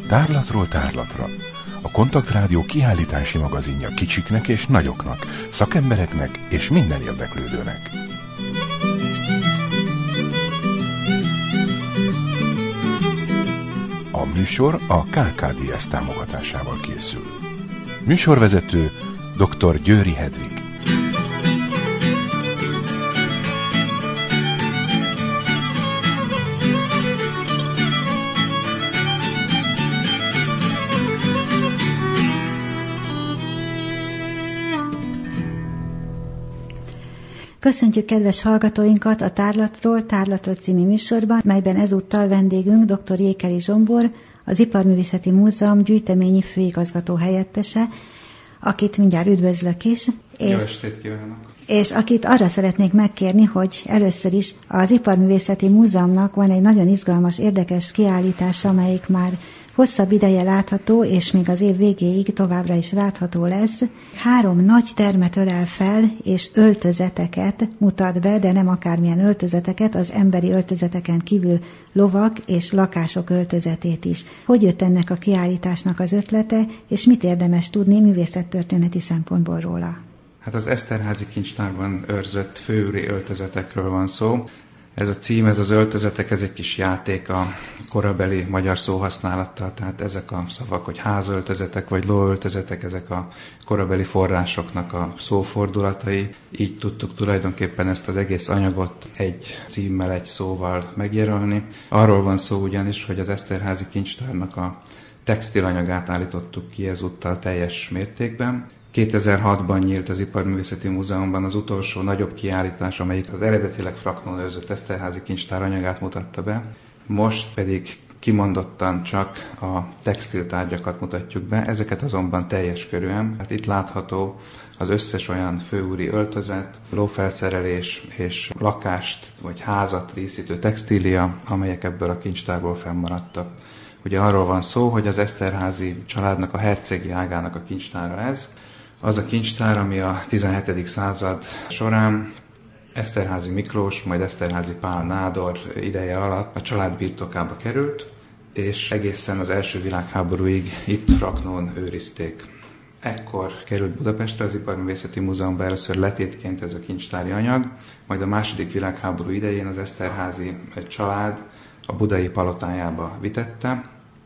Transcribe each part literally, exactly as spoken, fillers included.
Tárlatról tárlatra. A Kontaktrádió kiállítási magazinja kicsiknek és nagyoknak, szakembereknek és minden érdeklődőnek. A műsor a ká ká dé es támogatásával készül. Műsorvezető dr. Győri Hedvig. Köszöntjük kedves hallgatóinkat a Tárlatról, Tárlatról című műsorban, melyben ezúttal vendégünk dr. Jékeli Zsombor, az Iparművészeti Múzeum gyűjteményi főigazgató helyettese, akit mindjárt üdvözlök is. Jó estét kívánok! És akit arra szeretnék megkérni, hogy először is az Iparművészeti Múzeumnak van egy nagyon izgalmas, érdekes kiállítása, amelyik már hosszabb ideje látható, és még az év végéig továbbra is látható lesz. Három nagy termet ölel fel, és öltözeteket mutat be, de nem akármilyen öltözeteket, az emberi öltözeteken kívül lovak és lakások öltözetét is. Hogy jött ennek a kiállításnak az ötlete, és mit érdemes tudni művészettörténeti szempontból róla? Hát az Eszterházy kincstárban őrzött főúri öltözetekről van szó. Ez a cím, ez az öltözetek, ez egy kis játék a korabeli magyar szóhasználattal, tehát ezek a szavak, hogy házöltözetek vagy lóöltözetek, ezek a korabeli forrásoknak a szófordulatai. Így tudtuk tulajdonképpen ezt az egész anyagot egy címmel, egy szóval megjelölni. Arról van szó ugyanis, hogy az Eszterházy kincstárnak a textilanyagát állítottuk ki ezúttal teljes mértékben. kétezer-hatban nyílt az Iparművészeti Múzeumban az utolsó nagyobb kiállítás, amelyik az eredetileg fraknón őrzött Eszterházy kincstár anyagát mutatta be. Most pedig kimondottan csak a textiltárgyakat mutatjuk be, ezeket azonban teljes körűen. Hát itt látható az összes olyan főúri öltözet, lófelszerelés és lakást vagy házat díszítő textília, amelyek ebből a kincstárból fennmaradtak. Ugye arról van szó, hogy az Eszterházy családnak a hercegi ágának a kincstára ez. Az a kincstár, ami a tizenhetedik század során Eszterházy Miklós, majd Eszterházy Pál nádor ideje alatt a család birtokába került, és egészen az első világháborúig itt fraknón őrizték. Ekkor került Budapestre az Iparművészeti Múzeumban először letétként ez a kincstári anyag, majd a második világháború idején az Eszterházy család a budai palotájába vitette,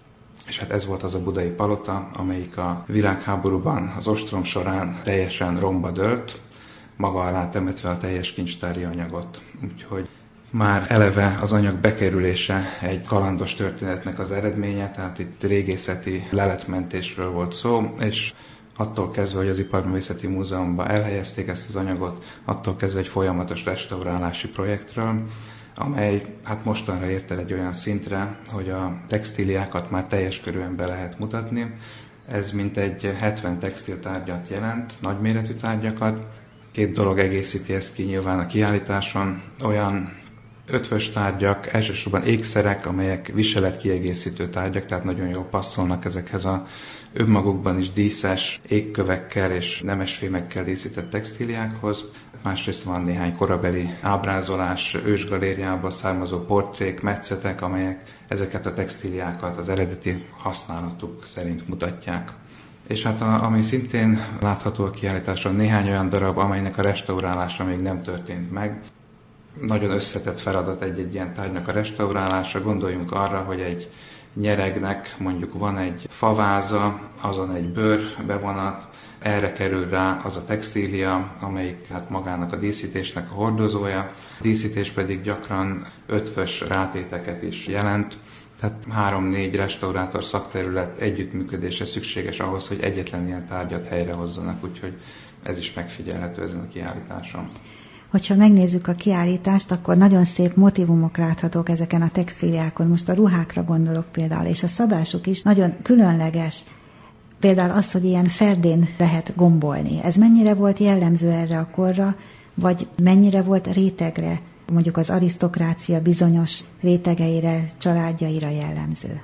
és hát ez volt az a budai palota, amelyik a világháborúban az ostrom során teljesen romba dőlt, maga alá temetve a teljes kincstári anyagot. Úgyhogy már eleve az anyag bekerülése egy kalandos történetnek az eredménye, tehát itt régészeti leletmentésről volt szó, és attól kezdve, hogy az Iparművészeti Múzeumban elhelyezték ezt az anyagot, attól kezdve egy folyamatos restaurálási projektről, amely hát mostanra ért el egy olyan szintre, hogy a textíliákat már teljes körűen be lehet mutatni. Ez mintegy hetven textiltárgyat jelent, nagyméretű tárgyakat. Két dolog egészíti ezt ki nyilván a kiállításon. Olyan ötvös tárgyak, elsősorban ékszerek, amelyek viseletkiegészítő tárgyak, tehát nagyon jól passzolnak ezekhez a önmagukban is díszes égkövekkel és nemesfémekkel díszített textíliákhoz. Másrészt van néhány korabeli ábrázolás, ősgalériából származó portrék, metszetek, amelyek ezeket a textíliákat az eredeti használatuk szerint mutatják. És hát a, ami szintén látható a kiállításon, néhány olyan darab, amelynek a restaurálása még nem történt meg. Nagyon összetett feladat egy-egy ilyen tárgynak a restaurálása. Gondoljunk arra, hogy egy nyeregnek mondjuk van egy faváza, azon egy bőr bevonat, erre kerül rá az a textília, amelyik hát magának a díszítésnek a hordozója. A díszítés pedig gyakran ötvös rátéteket is jelent, tehát három-négy restaurátor szakterület együttműködése szükséges ahhoz, hogy egyetlen ilyen tárgyat helyrehozzanak, úgyhogy ez is megfigyelhető ezen a kiállításon. Hogyha megnézzük a kiállítást, akkor nagyon szép motívumok láthatók ezeken a textíliákon. Most a ruhákra gondolok például, és a szabásuk is nagyon különleges. Például az, hogy ilyen ferdén lehet gombolni. Ez mennyire volt jellemző erre a korra, vagy mennyire volt rétegre, mondjuk az arisztokrácia bizonyos rétegeire, családjaira jellemző?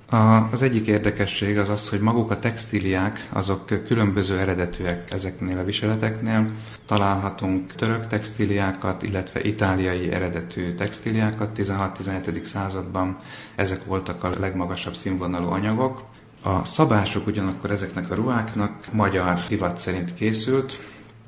Az egyik érdekesség az az, hogy maguk a textíliák azok különböző eredetűek ezeknél a viseleteknél. Találhatunk török textíliákat, illetve itáliai eredetű textíliákat tizenhat-tizenhetedik században. Ezek voltak a legmagasabb színvonalú anyagok. A szabásuk ugyanakkor ezeknek a ruháknak magyar divat szerint készült.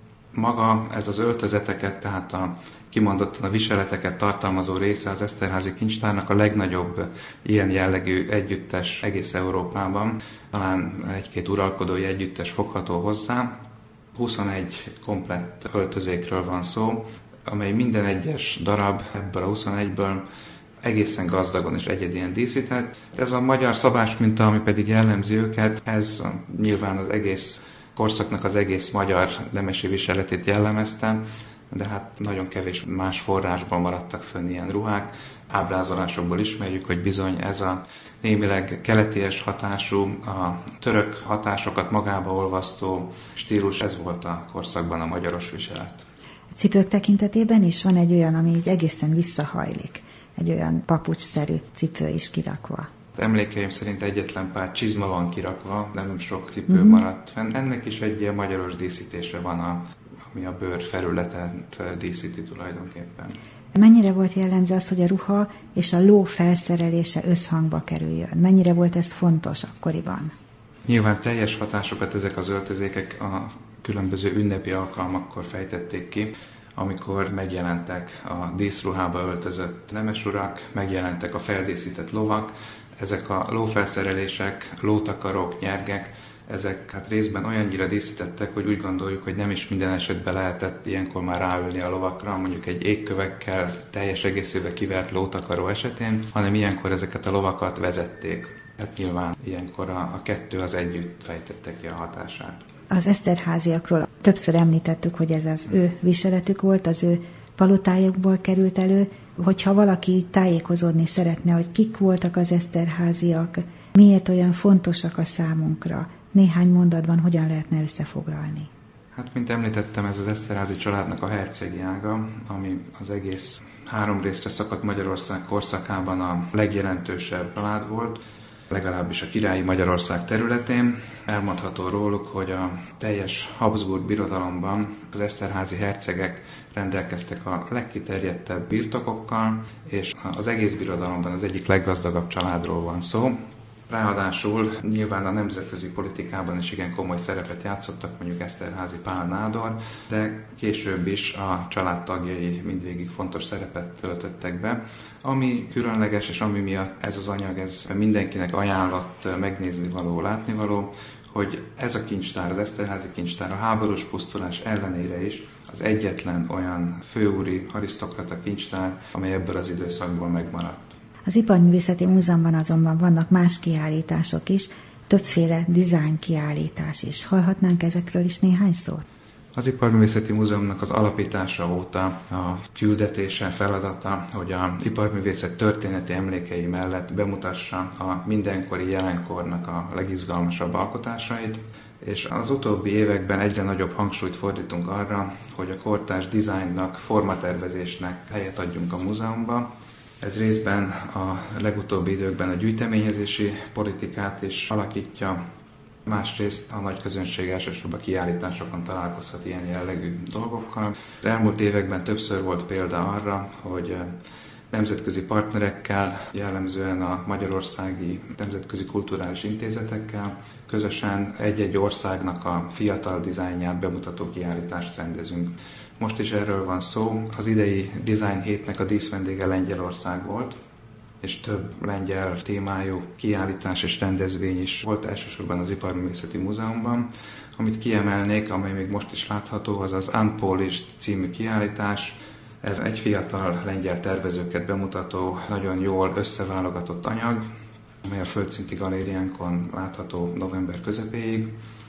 Maga ez az öltözeteket, tehát a kimondottan a viseleteket tartalmazó része az Eszterházy kincstárnak a legnagyobb ilyen jellegű együttes egész Európában. Talán egy-két uralkodói együttes fogható hozzá. huszonegy komplett öltözékről van szó, amely minden egyes darab ebből a huszonegyből egészen gazdagon és egyedien díszített. Ez a magyar szabásminta, ami pedig jellemzi őket, ez nyilván az egész korszaknak az egész magyar nemesi viseletét jellemezte, de hát nagyon kevés más forrásból maradtak fönn ilyen ruhák. Ábrázolásokból ismerjük, hogy bizony ez a némileg keleties hatású, a török hatásokat magába olvasztó stílus, ez volt a korszakban a magyaros viselet. A cipők tekintetében is van egy olyan, ami így egészen visszahajlik, egy olyan papucsszerű cipő is kirakva. Emlékeim szerint egyetlen pár csizma van kirakva, nem sok cipő mm-hmm. maradt fenn. Ennek is egy ilyen magyaros díszítése van, a, ami a bőr felületet díszíti tulajdonképpen. Mennyire volt jellemző az, hogy a ruha és a ló felszerelése összhangba kerüljön? Mennyire volt ez fontos akkoriban? Nyilván teljes hatásokat ezek az öltözékek a különböző ünnepi alkalmakkor fejtették ki, amikor megjelentek a díszruhába öltözött nemesurak, megjelentek a feldíszített lovak. Ezek a lófelszerelések, lótakarók, nyergek, ezek hát részben olyannyira díszítettek, hogy úgy gondoljuk, hogy nem is minden esetben lehetett ilyenkor már ráülni a lovakra, mondjuk egy égkövekkel teljes egészébe kivert lótakaró esetén, hanem ilyenkor ezeket a lovakat vezették. Hát nyilván ilyenkor a, a kettő az együtt fejtette ki a hatását. Az Eszterháziakról többször említettük, hogy ez az ő viseletük volt, az ő palotájukból került elő. Hogyha valaki tájékozódni szeretne, hogy kik voltak az Eszterháziak, miért olyan fontosak a számunkra, néhány mondatban hogyan lehetne összefoglalni? Hát, mint említettem, ez az Eszterházy családnak a hercegi ága, ami az egész három részre szakadt Magyarország korszakában a legjelentősebb család volt, legalábbis a királyi Magyarország területén. Elmondható róluk, hogy a teljes Habsburg birodalomban az eszterházy hercegek rendelkeztek a legkiterjedtebb birtokokkal, és az egész birodalomban az egyik leggazdagabb családról van szó. Ráadásul nyilván a nemzetközi politikában is igen komoly szerepet játszottak, mondjuk Eszterházy Pál Nádor, de később is a családtagjai mindvégig fontos szerepet töltöttek be. Ami különleges, és ami miatt ez az anyag, ez mindenkinek ajánlott megnézni való, látni való, hogy ez a kincstár, az Eszterházy kincstár a háborús pusztulás ellenére is az egyetlen olyan főúri arisztokrata kincstár, amely ebből az időszakból megmaradt. Az Iparművészeti Múzeumban azonban vannak más kiállítások is, többféle dizájn kiállítás is. Hallhatnánk ezekről is néhány szót? Az Iparművészeti Múzeumnak az alapítása óta a küldetése, feladata, hogy az iparművészet történeti emlékei mellett bemutassa a mindenkori jelenkornak a legizgalmasabb alkotásait, és az utóbbi években egyre nagyobb hangsúlyt fordítunk arra, hogy a kortárs dizájnnak, formatervezésnek helyet adjunk a múzeumba. Ez részben a legutóbbi időkben a gyűjteményezési politikát is alakítja, másrészt a nagy közönség elsősorban kiállításokon találkozhat ilyen jellegű dolgokkal. Az elmúlt években többször volt példa arra, hogy nemzetközi partnerekkel, jellemzően a magyarországi nemzetközi kulturális intézetekkel közösen egy-egy országnak a fiatal dizájnját bemutató kiállítást rendezünk. Most is erről van szó. Az idei Design hétnek a díszvendége Lengyelország volt, és több lengyel témájú kiállítás és rendezvény is volt elsősorban az Iparművészeti Múzeumban. Amit kiemelnék, amely még most is látható, az az Unpolished című kiállítás. Ez egy fiatal lengyel tervezőket bemutató, nagyon jól összeválogatott anyag, amely a földszinti galériánkon látható november közepéig.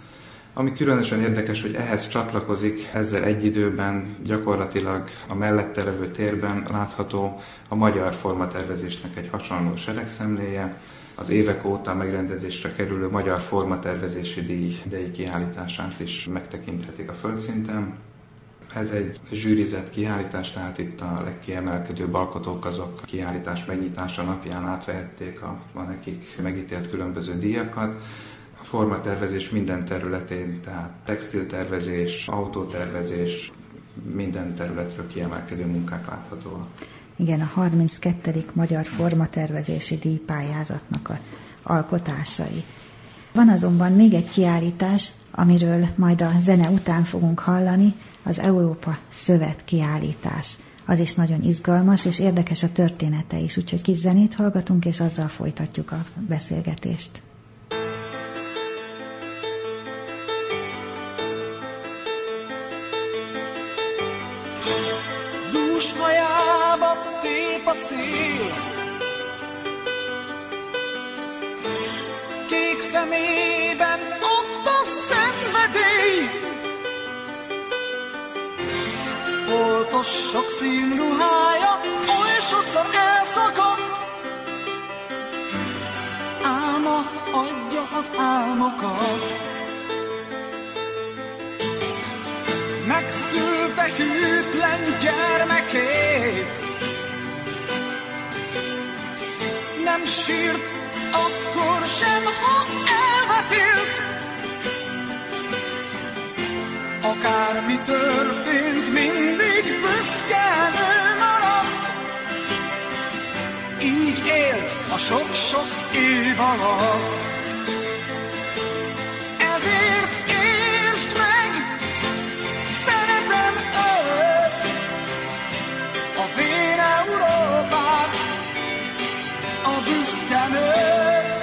Ami különösen érdekes, hogy ehhez csatlakozik ezzel egy időben gyakorlatilag a mellette levő térben látható a magyar formatervezésnek egy hasonló seregszemléje, az évek óta megrendezésre kerülő magyar formatervezési díj idei kiállítását is megtekinthetik a földszinten. Ez egy zsűrizett kiállítás, tehát itt a legkiemelkedőbb alkotók azok a kiállítás megnyitása napján átvehették a, a nekik megítélt különböző díjakat. A formatervezés minden területén, tehát textiltervezés, autótervezés, minden területről kiemelkedő munkák láthatóak. Igen, a harminckettedik Magyar Formatervezési Díjpályázatnak a alkotásai. Van azonban még egy kiállítás, amiről majd a zene után fogunk hallani, az Európa Szövet kiállítás. Az is nagyon izgalmas, és érdekes a története is, úgyhogy kis zenét hallgatunk, és azzal folytatjuk a beszélgetést. Dús hajába tép a szél, kék szemében ott a szenvedély, foltos sok szín ruhája oly sokszor elszakadt, álma adja az álmokat. Megszülte hűtlen gyermekét, nem sírt akkor sem, ha elvetélt. Akármi történt, mindig büszkén ő maradt. Így élt a sok-sok év alatt. Ezért értsd meg, szeretem őt, a vén Európát, a büszke nőt.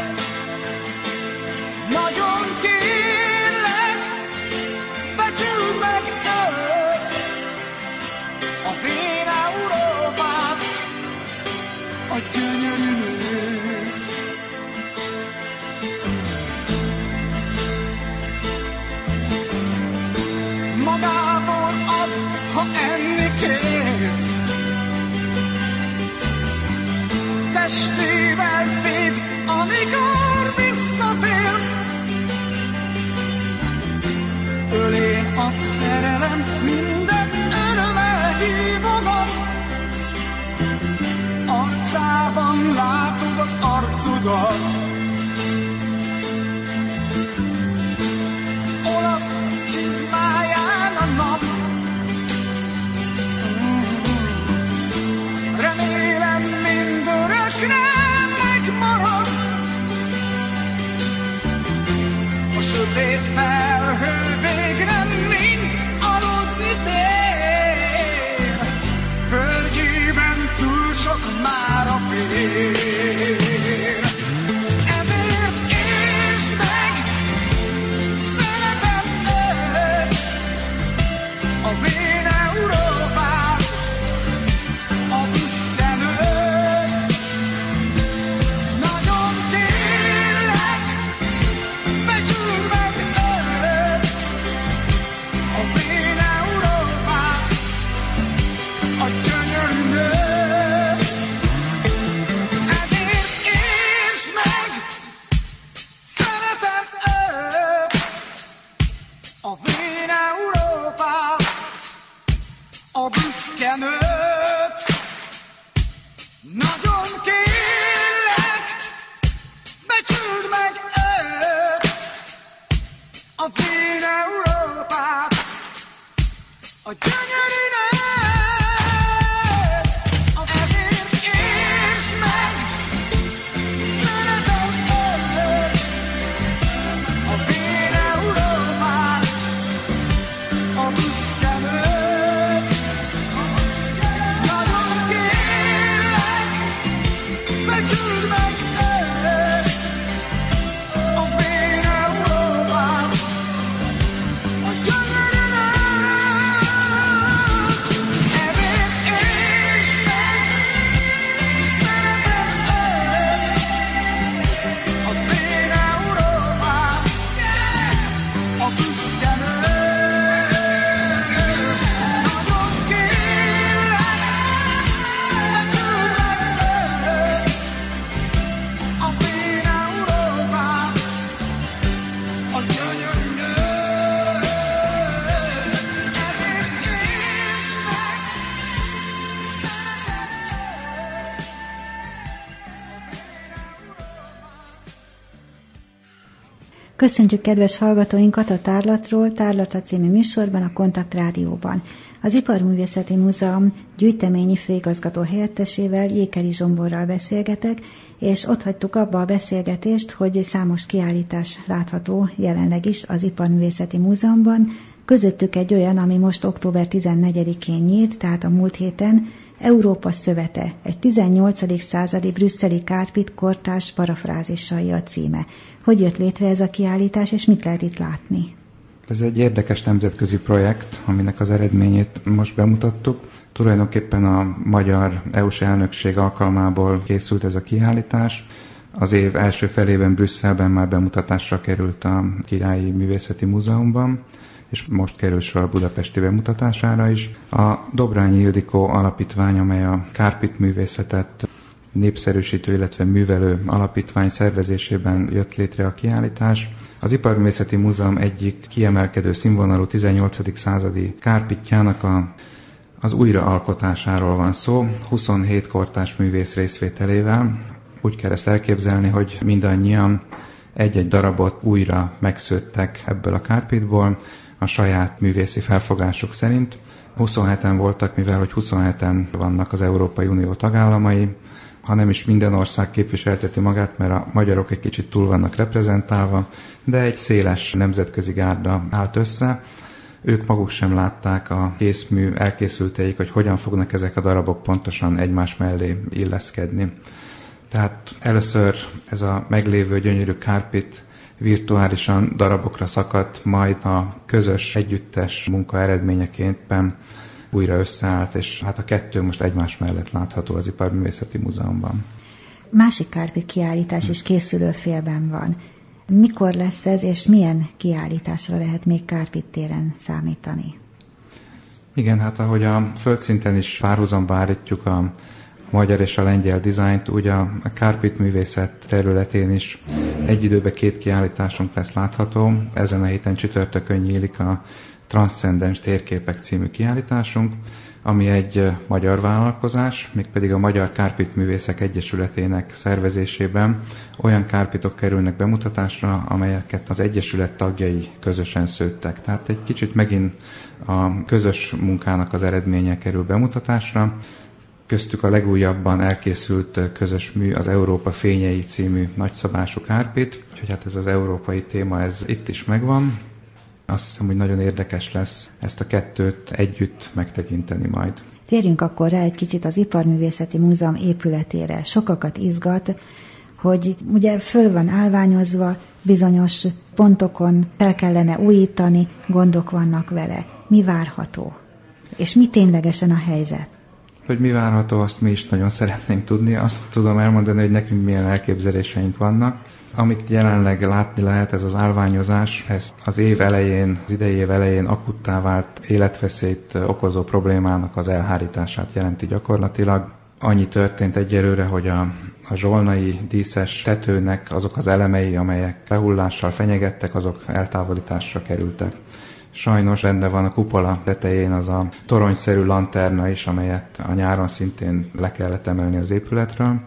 Nagyon kérlek, becsüld meg őt, a vén Európát, a gyönyörű nőt. Magából ad, ha enni kérsz, testével véd, amikor visszatérsz. Ölén a szerelem minden örömmel hívogat, arcában látod az arcodat. Olasz csizmáján a nap, remélem mindörökre megmarad. A sötét felhő végre mind aludni tér, földjében túl sok már a fér. Ezért értsd meg, szeretem őt, a vén Európát, a büszke nőt. Nagyon kérlek, becsüld meg őt, a vén Európát, a gyönyörű nőt. Ezért értsd meg, szeretem őt, a vén Európát, a büszke nőt. Nagyon kérlek, becsüld meg őt, a vén Európát, a gyönyörű nőt. Ezért értsd meg, szeretem őt, a vén Európát, a büszke nőt. Nagyon kérlek, becsüld meg őt, a vén Európát, a gyönyörű nőt. Köszöntjük kedves hallgatóinkat a Tárlatról, Tárlata című műsorban, a Kontakt Rádióban. Az Iparművészeti Múzeum gyűjteményi főigazgató helyettesével, Jékeli Zsomborral beszélgetek, és ott hagytuk abba a beszélgetést, hogy számos kiállítás látható jelenleg is az Iparművészeti Múzeumban, közöttük egy olyan, ami most október tizennegyedikén nyílt, tehát a múlt héten, Európa szövete, egy tizennyolcadik századi brüsszeli kárpit kortárs parafrázissai a címe. Hogy jött létre ez a kiállítás, és mit lehet itt látni? Ez egy érdekes nemzetközi projekt, aminek az eredményét most bemutattuk. Tulajdonképpen a magyar é u-s elnökség alkalmából készült ez a kiállítás. Az év első felében Brüsszelben már bemutatásra került a Királyi Művészeti Múzeumban, és most kerül sor a budapesti bemutatására is. A Dobrányi Ildikó alapítvány, amely a kárpit művészetet népszerűsítő, illetve művelő alapítvány szervezésében jött létre a kiállítás. Az Iparművészeti Múzeum egyik kiemelkedő színvonalú tizennyolcadik századi kárpitjának a, az újraalkotásáról van szó, huszonhét kortárs művész részvételével. Úgy kell ezt elképzelni, hogy mindannyian egy-egy darabot újra megszőttek ebből a kárpitból, a saját művészi felfogásuk szerint. huszonheten voltak, mivel hogy huszonheten vannak az Európai Unió tagállamai, ha nem is minden ország képviselteti magát, mert a magyarok egy kicsit túl vannak reprezentálva, de egy széles nemzetközi gárda állt össze. Ők maguk sem látták a készmű elkészülteik, hogy hogyan fognak ezek a darabok pontosan egymás mellé illeszkedni. Tehát először ez a meglévő gyönyörű kárpit virtuálisan darabokra szakadt, majd a közös együttes munka eredményeképpen újra összeállt, és hát a kettő most egymás mellett látható az Iparművészeti Múzeumban. Másik kárpit kiállítás is készülő félben van. Mikor lesz ez, és milyen kiállításra lehet még Kárpit téren számítani? Igen, hát ahogy a földszinten is párhuzamba állítjuk a magyar és a lengyel dizájnt, úgy a kárpit művészet területén is egy időben két kiállításunk lesz látható. Ezen a héten csütörtökön nyílik a Transzcendens térképek című kiállításunk, ami egy magyar vállalkozás, mégpedig a Magyar Kárpitművészek Egyesületének szervezésében olyan kárpitok kerülnek bemutatásra, amelyeket az Egyesület tagjai közösen szőttek. Tehát egy kicsit megint a közös munkának az eredménye kerül bemutatásra. Köztük a legújabban elkészült közös mű az Európa Fényei című nagyszabású kárpit, úgyhogy hát ez az európai téma, ez itt is megvan. Azt hiszem, hogy nagyon érdekes lesz ezt a kettőt együtt megtekinteni majd. Térjünk akkor rá egy kicsit az Iparművészeti Múzeum épületére. Sokakat izgat, hogy ugye föl van állványozva, bizonyos pontokon fel kellene újítani, gondok vannak vele. Mi várható? És mi ténylegesen a helyzet? Hogy mi várható, azt mi is nagyon szeretnénk tudni. Azt tudom elmondani, hogy nekünk milyen elképzeléseink vannak. Amit jelenleg látni lehet, ez az állványozás, ez az év elején, az idei év elején akuttá vált életveszélyt okozó problémának az elhárítását jelenti gyakorlatilag. Annyi történt egyelőre, hogy a, a zsolnai díszes tetőnek azok az elemei, amelyek lehullással fenyegettek, azok eltávolításra kerültek. Sajnos benne van a kupola tetején az a toronyszerű lanterna is, amelyet a nyáron szintén le kellett emelni az épületről.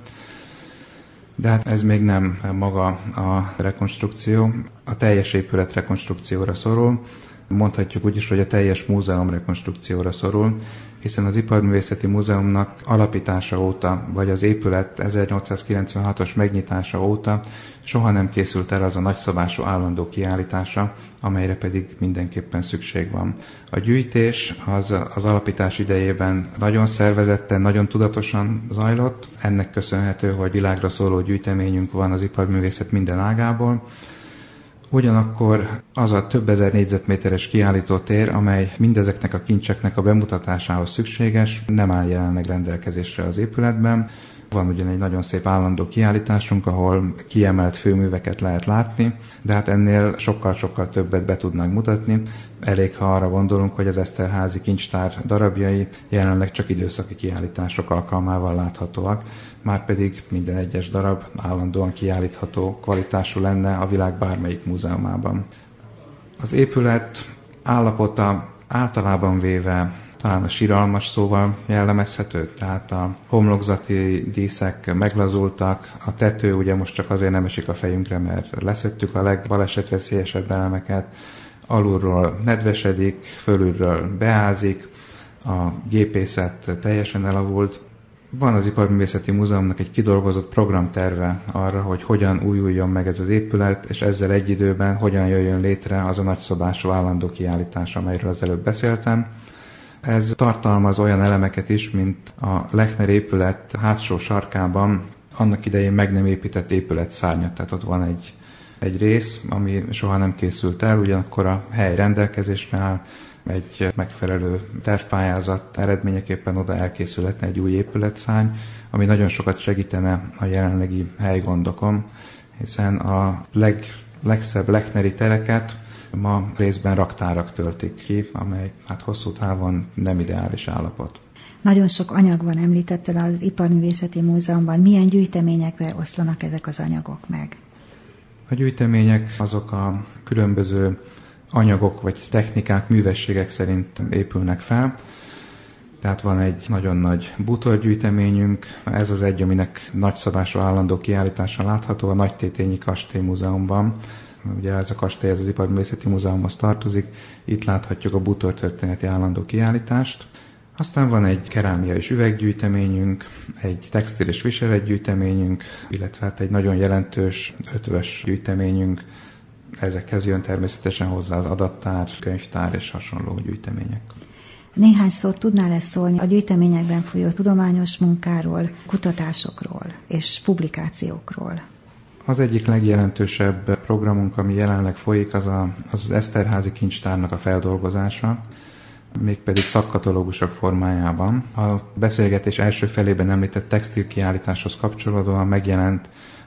De hát ez még nem maga a rekonstrukció. A teljes épület rekonstrukcióra szorul. Mondhatjuk úgy is, hogy a teljes múzeum rekonstrukcióra szorul, hiszen az Iparművészeti Múzeumnak alapítása óta, vagy az épület ezernyolcszázkilencvenhatos megnyitása óta soha nem készült el az a nagyszabású állandó kiállítása, amelyre pedig mindenképpen szükség van. A gyűjtés az, az alapítás idejében nagyon szervezetten, nagyon tudatosan zajlott. Ennek köszönhető, hogy világra szóló gyűjteményünk van az iparművészet minden ágából. Ugyanakkor az a több ezer négyzetméteres kiállítótér, amely mindezeknek a kincseknek a bemutatásához szükséges, nem áll jelenleg rendelkezésre az épületben. Van ugyan egy nagyon szép állandó kiállításunk, ahol kiemelt főműveket lehet látni, de hát ennél sokkal-sokkal többet be tudnánk mutatni. Elég, ha arra gondolunk, hogy az Eszterházy kincstár darabjai jelenleg csak időszaki kiállítások alkalmával láthatóak, márpedig minden egyes darab állandóan kiállítható kvalitású lenne a világ bármelyik múzeumában. Az épület állapota általában véve talán a siralmas szóval jellemezhető, tehát a homlokzati díszek meglazultak, a tető ugye most csak azért nem esik a fejünkre, mert leszedtük a legbalesetveszélyesebb elemeket, alulról nedvesedik, fölülről beázik, a gépészet teljesen elavult. Van az Iparművészeti Múzeumnak egy kidolgozott programterve arra, hogy hogyan újuljon meg ez az épület, és ezzel egy időben hogyan jöjjön létre az a nagyszabású állandó kiállítás, amelyről az előbb beszéltem. Ez tartalmaz olyan elemeket is, mint a Lechner épület hátsó sarkában annak idején meg nem épített épületszárnya. Tehát ott van egy, egy rész, ami soha nem készült el, ugyanakkor a hely rendelkezésre áll, egy megfelelő tervpályázat eredményeképpen oda elkészülhetne egy új épületszárny, ami nagyon sokat segítene a jelenlegi helygondokon, hiszen a leg, legszebb Lechneri tereket ma részben raktárak töltik ki, amely hát hosszú távon nem ideális állapot. Nagyon sok anyag van, említetted az Iparművészeti Múzeumban. Milyen gyűjteményekbe oszlanak ezek az anyagok meg? A gyűjtemények azok a különböző anyagok vagy technikák, művességek szerint épülnek fel. Tehát van egy nagyon nagy bútorgyűjteményünk, ez az egy, aminek nagyszabású állandó kiállítása látható a Nagytétényi Kastélymúzeumban. Ugye ez a kastély az Iparművészeti Múzeumhoz tartozik, itt láthatjuk a bútortörténeti állandó kiállítást. Aztán van egy kerámia és üveggyűjteményünk, egy textil és viseletgyűjteményünk, illetve hát egy nagyon jelentős ötvös gyűjteményünk. Ezekhez jön természetesen hozzá az adattár, könyvtár és hasonló gyűjtemények. Néhány szót tudnál-e szólni a gyűjteményekben folyó tudományos munkáról, kutatásokról és publikációkról? Az egyik legjelentősebb programunk, ami jelenleg folyik, az a, az, az Eszterházy kincstárnak a feldolgozása, mégpedig szakkatalógusok formájában. A beszélgetés első felében említett textilkiállításhoz kapcsolódóan megjelent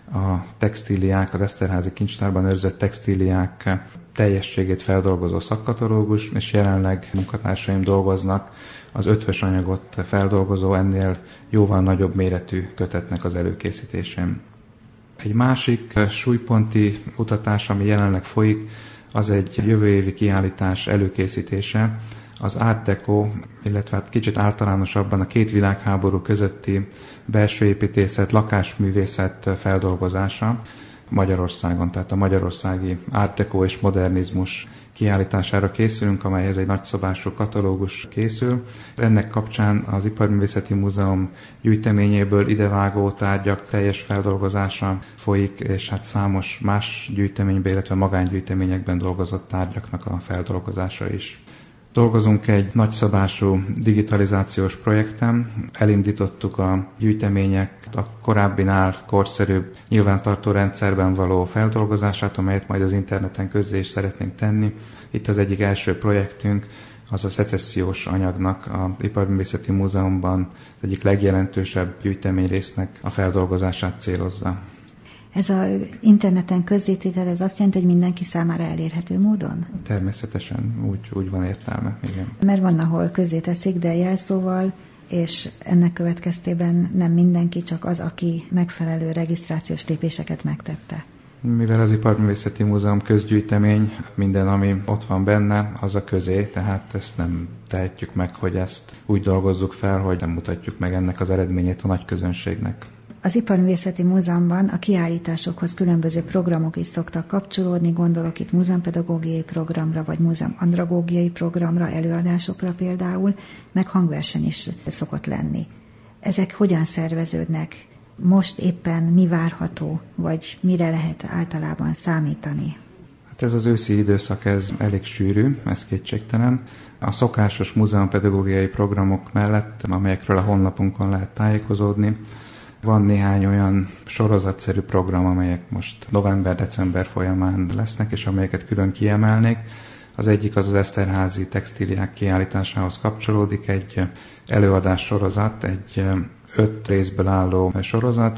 a textíliák, az Eszterházy kincstárban őrzött textíliák teljességét feldolgozó szakkatalógus, és jelenleg munkatársaim dolgoznak az ötvös anyagot feldolgozó, ennél jóval nagyobb méretű kötetnek az előkészítésén. Egy másik súlyponti kutatás, ami jelenleg folyik, az egy jövő évi kiállítás előkészítése, az Art Deco, illetve hát kicsit általánosabban a két világháború közötti belső építészet, lakásművészet feldolgozása Magyarországon, tehát a magyarországi Art Deco és modernizmus kiállítására készülünk, amelyhez egy nagyszabású katalógus készül. Ennek kapcsán az Iparművészeti Múzeum gyűjteményéből idevágó tárgyak teljes feldolgozása folyik, és hát számos más gyűjteményben, illetve magángyűjteményekben dolgozott tárgyaknak a feldolgozása is. Dolgozunk egy nagyszabású digitalizációs projekten, elindítottuk a gyűjtemények a korábbinál korszerűbb nyilvántartó rendszerben való feldolgozását, amelyet majd az interneten közzé is szeretnénk tenni. Itt az egyik első projektünk, az a szecessziós anyagnak a Iparművészeti Múzeumban az egyik legjelentősebb gyűjteményrésznek a feldolgozását célozza. Ez az interneten közzététel, ez azt jelenti, hogy mindenki számára elérhető módon? Természetesen, úgy, úgy van értelme, igen. Mert van, ahol közzéteszik, de jelszóval, és ennek következtében nem mindenki, csak az, aki megfelelő regisztrációs lépéseket megtette. Mivel az Iparművészeti Múzeum közgyűjtemény, minden, ami ott van benne, az a közé, tehát ezt nem tehetjük meg, hogy ezt úgy dolgozzuk fel, hogy nem mutatjuk meg ennek az eredményét a nagy közönségnek. Az Iparművészeti Múzeumban a kiállításokhoz különböző programok is szoktak kapcsolódni, gondolok itt múzeumpedagógiai programra, vagy múzeumandragógiai programra, előadásokra például, meg hangverseny is szokott lenni. Ezek hogyan szerveződnek? Most éppen mi várható, vagy mire lehet általában számítani? Hát ez az őszi időszak, ez elég sűrű, ez kétségtelen. A szokásos múzeumpedagógiai programok mellett, amelyekről a honlapunkon lehet tájékozódni, van néhány olyan sorozatszerű program, amelyek most november-december folyamán lesznek, és amelyeket külön kiemelnék. Az egyik az az Eszterházy textíliák kiállításához kapcsolódik, egy előadás sorozat, egy öt részből álló sorozat.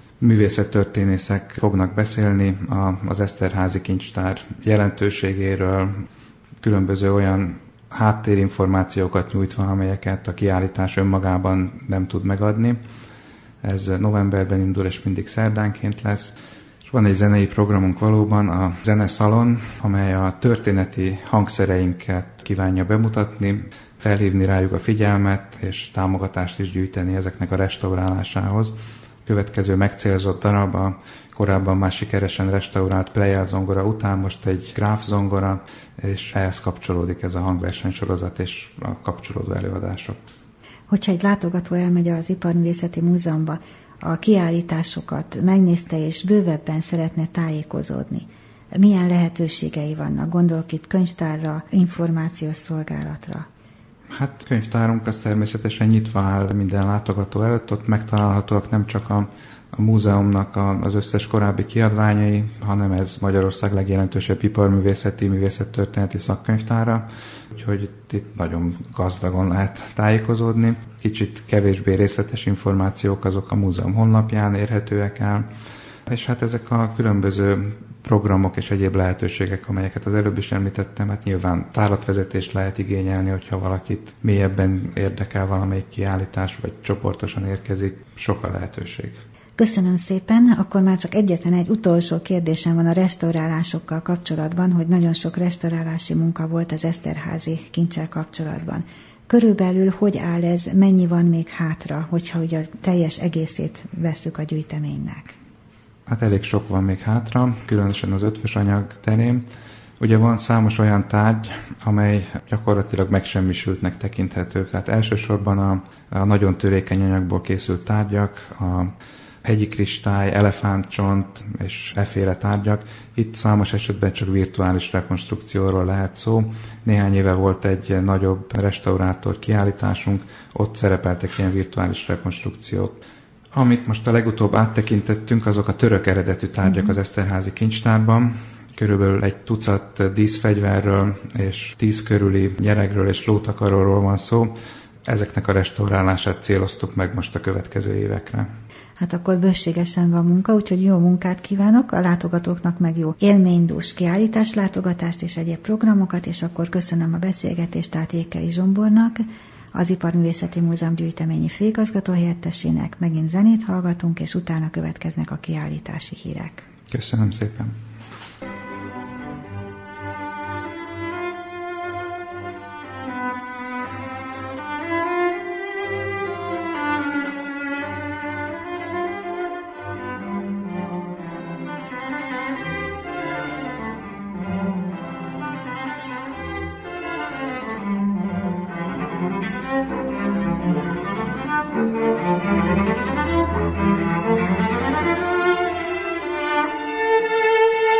Művészettörténészek fognak beszélni az Eszterházy kincstár jelentőségéről, különböző olyan háttérinformációkat nyújtva, amelyeket a kiállítás önmagában nem tud megadni. Ez novemberben indul, és mindig szerdánként lesz. És van egy zenei programunk valóban, a Zeneszalon, amely a történeti hangszereinket kívánja bemutatni. felhívni rájuk a figyelmet, és támogatást is gyűjteni ezeknek a restaurálásához. Következő megcélzott darab a korábban már sikeresen restaurált Pleyel zongora után most egy Graf zongora, és ehhez kapcsolódik ez a hangversenysorozat és a kapcsolódó előadások. Hogyha egy látogató elmegy az Iparművészeti Múzeumba, a kiállításokat megnézte és bővebben szeretne tájékozódni, milyen lehetőségei vannak? Gondolok itt könyvtárra, információs szolgálatra. Hát könyvtárunk az természetesen nyitva áll minden látogató előtt, ott megtalálhatóak nem csak a, a múzeumnak a, az összes korábbi kiadványai, hanem ez Magyarország legjelentősebb iparművészeti, művészettörténeti szakkönyvtára, úgyhogy itt, itt nagyon gazdagon lehet tájékozódni. Kicsit kevésbé részletes információk azok a múzeum honlapján érhetőek el, és hát ezek a különböző programok és egyéb lehetőségek, amelyeket az előbb is említettem, hát nyilván tárlatvezetést lehet igényelni, hogyha valakit mélyebben érdekel valamelyik kiállítás, vagy csoportosan érkezik, sok a lehetőség. Köszönöm szépen, akkor már csak egyetlen egy utolsó kérdésem van a restaurálásokkal kapcsolatban, hogy nagyon sok restaurálási munka volt az Eszterházy kincsel kapcsolatban. Körülbelül hogy áll ez, mennyi van még hátra, hogyha ugye a teljes egészét vesszük a gyűjteménynek? Hát elég sok van még hátra, különösen az ötvös anyag terén. Ugye van számos olyan tárgy, amely gyakorlatilag megsemmisültnek tekinthető. Tehát elsősorban a, a nagyon törékeny anyagból készült tárgyak, a hegyi kristály, elefántcsont és efféle tárgyak. Itt számos esetben csak virtuális rekonstrukcióról lehet szó. Néhány éve volt egy nagyobb restaurátor kiállításunk, ott szerepeltek ilyen virtuális rekonstrukciók. Amit most a legutóbb áttekintettünk, azok a török eredetű tárgyak az Eszterházy kincstárban. Körülbelül egy tucat díszfegyverről és tíz körüli nyeregről és lótakaróról van szó. Ezeknek a restaurálását céloztuk meg most a következő évekre. Hát akkor bőségesen van munka, úgyhogy jó munkát kívánok, a látogatóknak meg jó élménydús kiállítás, látogatást és egyéb programokat, és akkor köszönöm a beszélgetést át Ékeli Zsombornak, az Iparművészeti Múzeum gyűjteményi főigazgató helyettesének. Megint zenét hallgatunk, és utána következnek a kiállítási hírek. Köszönöm szépen! Thank you.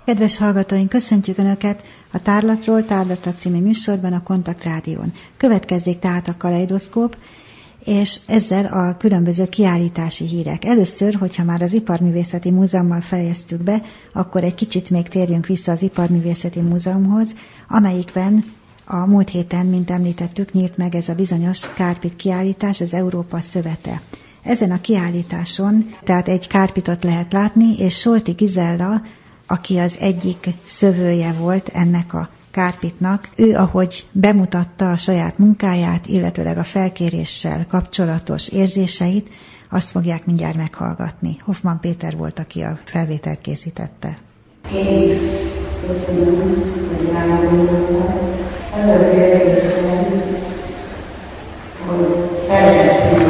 Kedves hallgatóink, köszöntjük Önöket a Tárlatról Tárlata című műsorban, a Kontakt Rádión. Következzék tehát a kaleidoszkóp, és ezzel a különböző kiállítási hírek. Először, hogyha már az Iparművészeti Múzeummal fejeztük be, akkor egy kicsit még térjünk vissza az Iparművészeti Múzeumhoz, amelyikben a múlt héten, mint említettük, nyílt meg ez a bizonyos kárpit kiállítás, az Európa Szövete. Ezen a kiállításon tehát egy kárpitot lehet látni, és Solti Gizella, aki az egyik szövője volt ennek a kárpitnak, ő, ahogy bemutatta a saját munkáját, illetőleg a felkéréssel kapcsolatos érzéseit, azt fogják mindjárt meghallgatni. Hoffman Péter volt, aki a felvételt készítette. Én köszönöm, hogy rámondottak. Az a kérdésem, hogy felveszem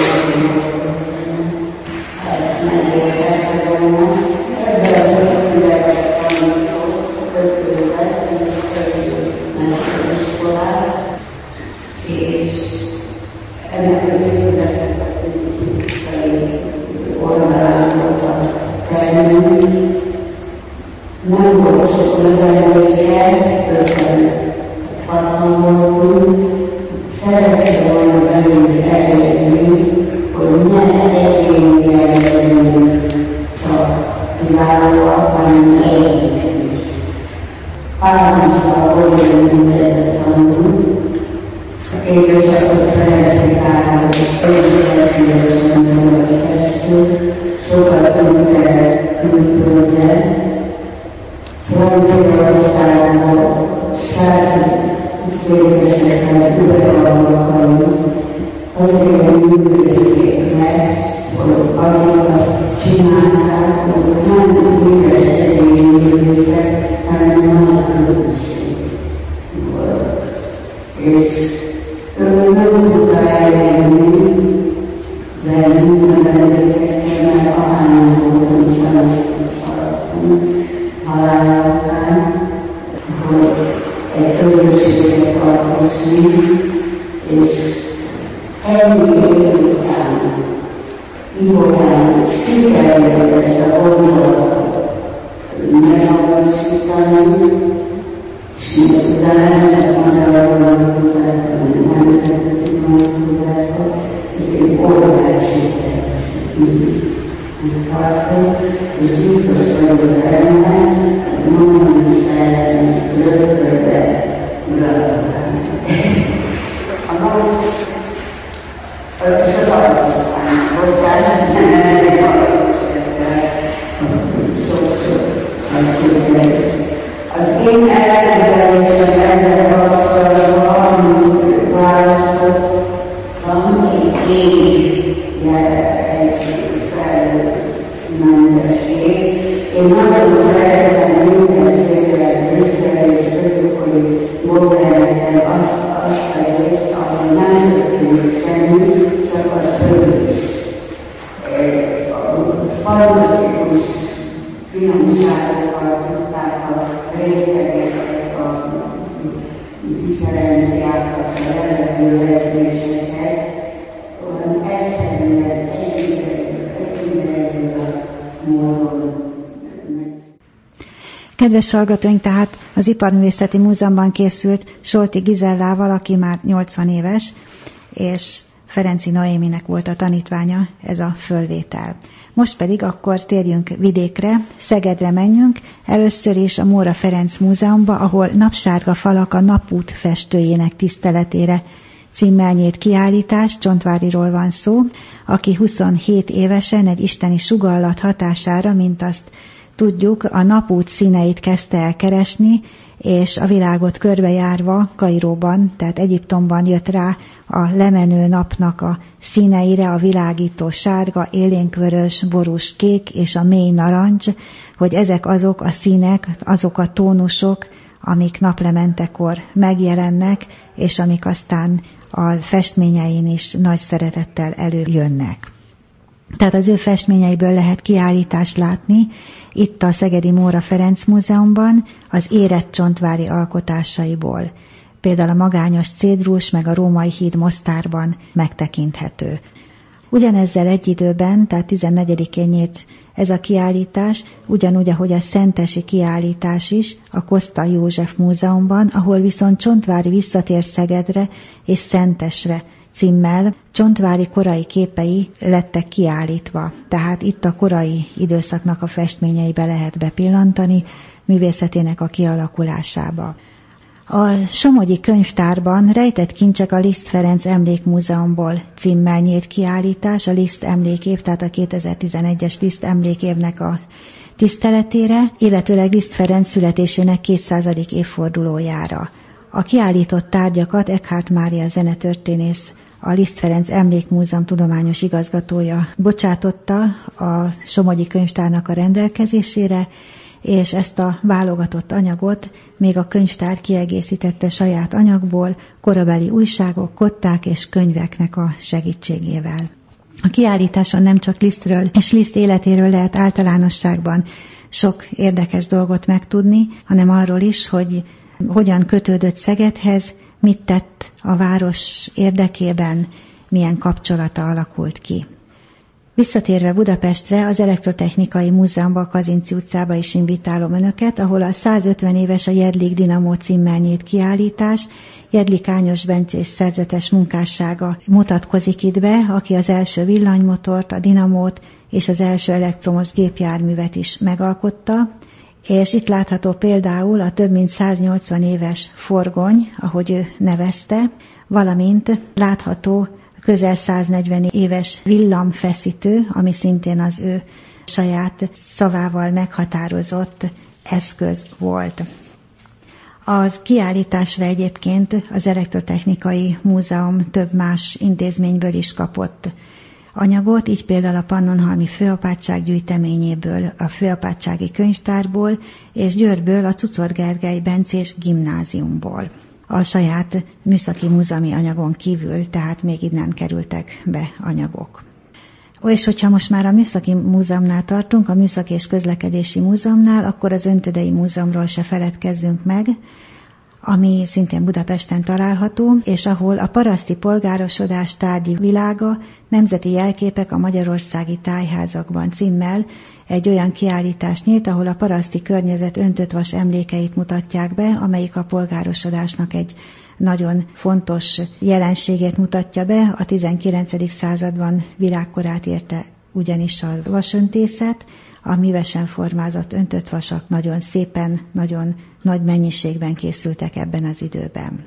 a ezt megérhetve volna. Ebben az ötületben a közülben, és megiskolát, és ennek az épületnek a fizikai oldalán volt a termünk. Nem volt sok növeléke, ötvenhat voltunk. Szeretném volna belül elérni, hogy ne egyénileg legyünk csak kiválóak, hanem együtt is. Háromszor olyan mindent tanulunk, csak édesapot Ferenci Károly közületesen növekedtünk, sokat tudunk el külföldre, Franciaországban sáti székesekhez üvegalmakalunk, azért művészték meg, hogy amit azt csinálták, azok nem ügyes egyéni művészek, hanem nagy közösség volt. És ő nem tudta elérni, de minden vendégekkel ahányan voltunk szemesztőszaladtunk halálokán, hogy egy közösséget alkosni, és ennyi év után Ibolán sikerült ezt a gondolatot megvalósítani, és miután csak Magyarul vonatkozásban, nemzetközi vonatkozásban, ezért óriási teljesítményt megtartott, és biztos vagyok benne, hogy mondani szeretnék rögtönre gratulálni. A nagy, és az alapítvány, bocsánat, nem elég sok-sok nagységek. Az én elképzelésem ezzel kapcsolatban, amit választottam, egy év egy felmentesség. Én nagyon szeretem mindenféle Brüsszel és közökori modellekkel azt, azt a részt, ahol nem történik semmi, csak a szövés. A fantasztikus finomságokkal tudták a rétegeket, a differenciákat, a jellegűvezéseket, olyan egyszerűen egyidejű módon. Kedves hallgatóink, tehát az Iparművészeti Múzeumban készült Solti Gizellával, aki már nyolcvan éves, és Ferenczy Noéminek volt a tanítványa, ez a fölvétel. Most pedig akkor térjünk vidékre, Szegedre menjünk, először is a Móra Ferenc Múzeumba, ahol Napsárga falak a napút festőjének tiszteletére címmel nyílt kiállítás, Csontváriról van szó, aki huszonhét évesen egy isteni sugallat hatására, mint azt tudjuk, a napút színeit kezdte el keresni, és a világot körbejárva Kairóban, tehát Egyiptomban jött rá a lemenő napnak a színeire, a világító sárga, élénkvörös, borús kék és a mély narancs, hogy ezek azok a színek, azok a tónusok, amik naplementekor megjelennek, és amik aztán a festményein is nagy szeretettel előjönnek. Tehát az ő festményeiből lehet kiállítást látni, itt a Szegedi Móra Ferenc Múzeumban, az érett csontvári alkotásaiból. Például a magányos cédrus, meg a római híd Mostárban megtekinthető. Ugyanezzel egy időben, tehát tizennegyedikén nyílt Ez a kiállítás, ugyanúgy, ahogy a szentesi kiállítás is, a Koszta József Múzeumban, ahol viszont Csontváry visszatér Szegedre és Szentesre címmel Csontváry korai képei lettek kiállítva. Tehát itt a korai időszaknak a festményeibe lehet bepillantani, művészetének a kialakulásába. A Somogyi Könyvtárban Rejtett kincsek a Liszt Ferenc Emlékmúzeumból címmel nyílt kiállítás a Liszt emlékév, tehát a kétezer-tizenegyes Liszt emlékévnek a tiszteletére, illetőleg Liszt Ferenc születésének kétszázadik évfordulójára. A kiállított tárgyakat Eckhart Mária zenetörténész, a Liszt Ferenc Emlékmúzeum tudományos igazgatója bocsátotta a Somogyi Könyvtárnak a rendelkezésére, és ezt a válogatott anyagot még a könyvtár kiegészítette saját anyagból, korabeli újságok, kották és könyveknek a segítségével. A kiállításon nem csak Lisztről és Liszt életéről lehet általánosságban sok érdekes dolgot megtudni, hanem arról is, hogy hogyan kötődött Szegedhez, mit tett a város érdekében, milyen kapcsolata alakult ki. Visszatérve Budapestre, az Elektrotechnikai Múzeumban, a Kazinczy utcába is invitálom önöket, ahol a százötven éves a Jedlik Dinamo címmel nyílt kiállítás. Jedlik Ányos Bencés szerzetes munkássága mutatkozik itt be, aki az első villanymotort, a dinamót és az első elektromos gépjárművet is megalkotta, és itt látható például a több mint száznyolcvan éves forgony, ahogy ő nevezte, valamint látható közel száznegyven éves villamfeszítő, ami szintén az ő saját szavával meghatározott eszköz volt. Az kiállításra egyébként az Elektrotechnikai Múzeum több más intézményből is kapott anyagot, így például a Pannonhalmi Főapátság gyűjteményéből, a Főapátsági Könyvtárból, és Győrből a Czuczor Gergely Bencés Gimnáziumból. A saját műszaki múzeumi anyagon kívül, tehát még innen kerültek be anyagok. És hogyha most már a Műszaki Múzeumnál tartunk, a Műszaki és Közlekedési Múzeumnál, akkor az Öntödei Múzeumról se feledkezzünk meg, ami szintén Budapesten található, és ahol a paraszti polgárosodás tárgyi világa, nemzeti jelképek a magyarországi tájházakban címmel egy olyan kiállítás nyílt, ahol a paraszti környezet öntött vas emlékeit mutatják be, amelyik a polgárosodásnak egy nagyon fontos jelenségét mutatja be. A tizenkilencedik században világkorát érte ugyanis a vasöntészet, a művesen formázott öntött vasak nagyon szépen, nagyon nagy mennyiségben készültek ebben az időben.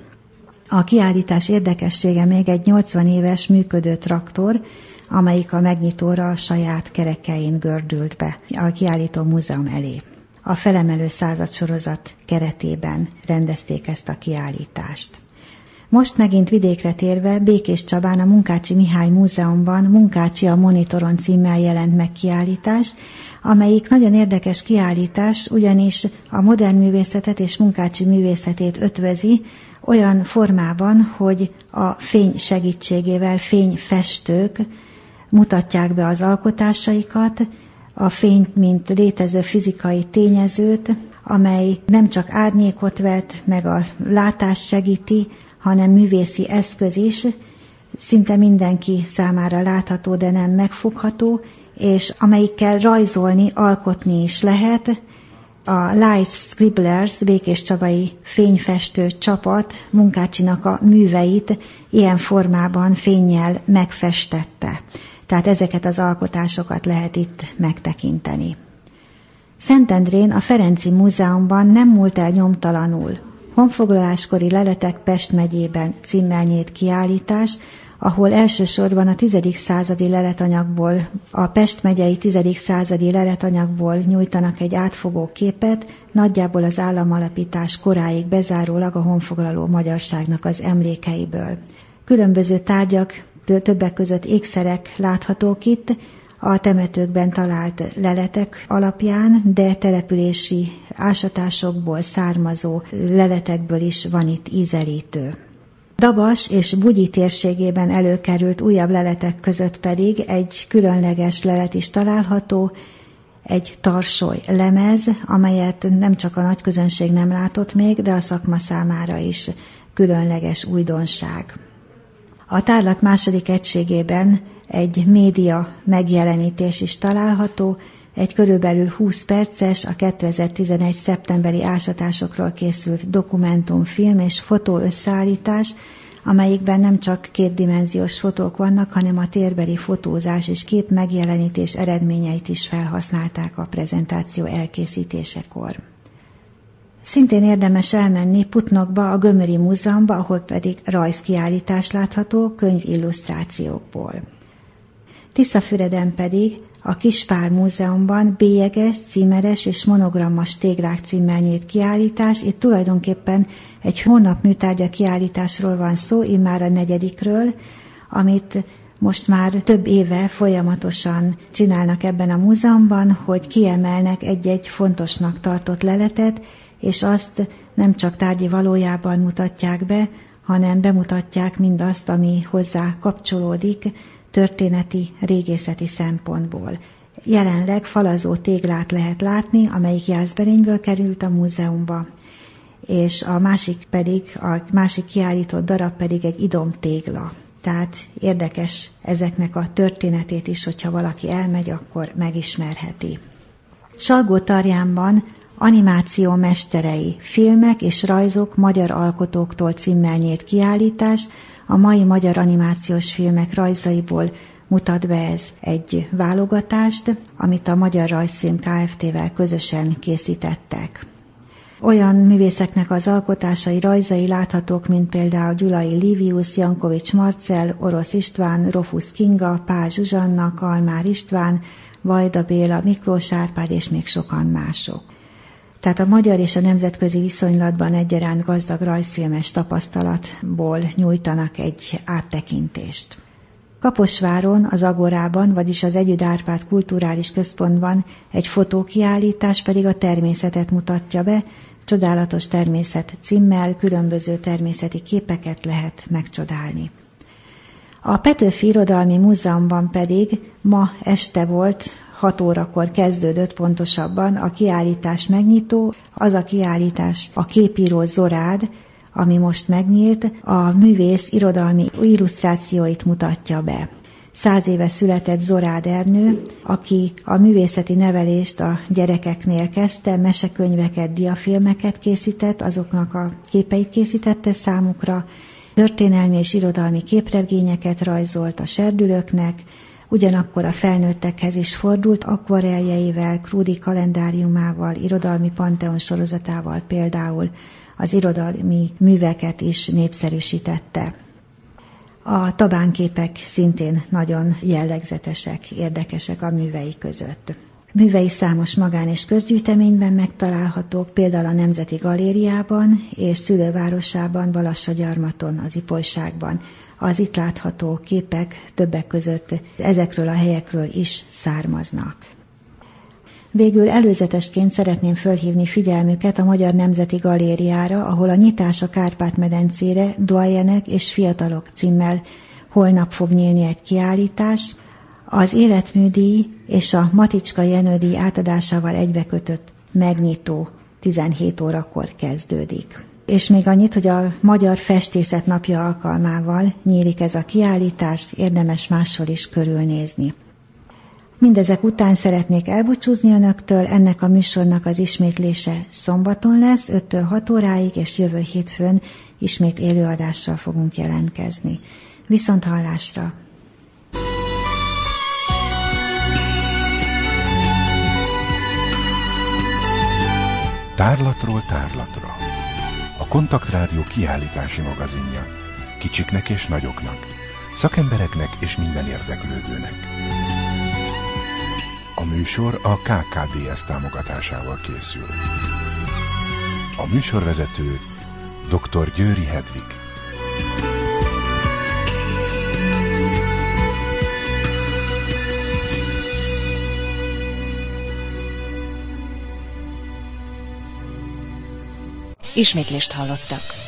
A kiállítás érdekessége még egy nyolcvan éves működő traktor, amelyik a megnyitóra a saját kerekein gördült be a kiállító múzeum elé. A Felemelő század sorozat keretében rendezték ezt a kiállítást. Most megint vidékre térve Békés Csabán a Munkácsi Mihály Múzeumban Munkácsi a monitoron címmel jelent meg kiállítás, amelyik nagyon érdekes kiállítás, ugyanis a modern művészetet és Munkácsi művészetét ötvözi olyan formában, hogy a fény segítségével fényfestők mutatják be az alkotásaikat, a fényt, mint létező fizikai tényezőt, amely nem csak árnyékot vet, meg a látást segíti, hanem művészi eszköz is, szinte mindenki számára látható, de nem megfogható, és amelyikkel rajzolni, alkotni is lehet. A Light Scribblers Békés Csabai fényfestő csapat Munkácsinak a műveit ilyen formában fénnyel megfestette. Tehát ezeket az alkotásokat lehet itt megtekinteni. Szentendrén a Ferenci Múzeumban nem múlt el nyomtalanul honfoglaláskori leletek Pest megyében címmel nyílt kiállítás, ahol elsősorban a tizedik századi leletanyagból, a Pest megyei tizedik századi leletanyagból nyújtanak egy átfogó képet, nagyjából az államalapítás koráig bezárólag a honfoglaló magyarságnak az emlékeiből. Különböző tárgyak, többek között ékszerek láthatók itt, a temetőkben talált leletek alapján, de települési ásatásokból származó leletekből is van itt ízelítő. Dabas és Bugyi térségében előkerült újabb leletek között pedig egy különleges lelet is található, egy tarsoly lemez, amelyet nem csak a nagyközönség nem látott még, de a szakma számára is különleges újdonság. A tárlat második egységében egy média megjelenítés is található, egy körülbelül húsz perces, a kétezer-tizenegy. szeptemberi ásatásokról készült dokumentumfilm és fotó összeállítás, amelyikben nem csak kétdimenziós fotók vannak, hanem a térbeli fotózás és kép megjelenítés eredményeit is felhasználták a prezentáció elkészítésekor. Szintén érdemes elmenni Putnokba, a Gömöri Múzeumba, ahol pedig rajzkiállítás látható könyvillusztrációkból. Tiszafüreden pedig a Kispál Múzeumban bélyeges, címeres és monogrammas téglák címmel nyílt kiállítás. Itt tulajdonképpen egy hónap műtárgya kiállításról van szó, immár a negyedikről, amit most már több éve folyamatosan csinálnak ebben a múzeumban, hogy kiemelnek egy-egy fontosnak tartott leletet, és azt nem csak tárgyi valójában mutatják be, hanem bemutatják mindazt, ami hozzá kapcsolódik történeti, régészeti szempontból. Jelenleg falazó téglát lehet látni, amelyik Jászberényből került a múzeumba, és a másik pedig, a másik kiállított darab pedig egy idomtégla. Tehát érdekes ezeknek a történetét is, hogyha valaki elmegy, akkor megismerheti. Salgótarjánban Animáció mesterei, filmek és rajzok magyar alkotóktól címmel nyílt kiállítás, a mai magyar animációs filmek rajzaiból mutat be ez egy válogatást, amit a Magyar Rajzfilm Kft-vel közösen készítettek. Olyan művészeknek az alkotásai, rajzai láthatók, mint például Gyulai Livius, Jankovics Marcell, Orosz István, Rofusz Kinga, Pál Zsuzsanna, Kalmár István, Vajda Béla, Miklós Árpád és még sokan mások. Tehát a magyar és a nemzetközi viszonylatban egyaránt gazdag rajzfilmes tapasztalatból nyújtanak egy áttekintést. Kaposváron, az Agorában, vagyis az Együd Árpád Kulturális Központban egy fotókiállítás pedig a természetet mutatja be, Csodálatos természet címmel különböző természeti képeket lehet megcsodálni. A Petőfi Irodalmi Múzeumban pedig ma este volt, hat órakor kezdődött pontosabban a kiállítás megnyitó, az a kiállítás a képíró Zorád, ami most megnyílt, a művész irodalmi illusztrációit mutatja be. Száz éve született Zorád Ernő, aki a művészeti nevelést a gyerekeknél kezdte, mesekönyveket, diafilmeket készített, azoknak a képeit készítette számukra, történelmi és irodalmi képregényeket rajzolt a serdülőknek, ugyanakkor a felnőttekhez is fordult, akvareljeivel, Krúdy kalendáriumával, irodalmi panteon sorozatával például az irodalmi műveket is népszerűsítette. A tabánképek szintén nagyon jellegzetesek, érdekesek a művei között. Művei számos magán- és közgyűjteményben megtalálhatók, például a Nemzeti Galériában és szülővárosában, Balassagyarmaton, az Ipolyságban. Az itt látható képek többek között ezekről a helyekről is származnak. Végül előzetesként szeretném fölhívni figyelmüket a Magyar Nemzeti Galériára, ahol a Nyitás a Kárpát-medencére, Doyenek és fiatalok címmel holnap fog nyílni egy kiállítás. Az életműdíj és a Maticska Jenő-díj átadásával egybekötött megnyitó tizenhét órakor kezdődik. És még annyit, hogy a Magyar Festészet Napja alkalmával nyílik ez a kiállítás, érdemes máshol is körülnézni. Mindezek után szeretnék elbúcsúzni önöktől, ennek a műsornak az ismétlése szombaton lesz, öttől hat óráig, és jövő hétfőn ismét élőadással fogunk jelentkezni. Viszont hallásra! Tárlatról tárlatra. A Kontaktrádió kiállítási magazinja. Kicsiknek és nagyoknak, szakembereknek és minden érdeklődőnek. A műsor a ká ká dé es támogatásával készül. A műsorvezető dr. Győri Hedvig. Ismétlést hallottak.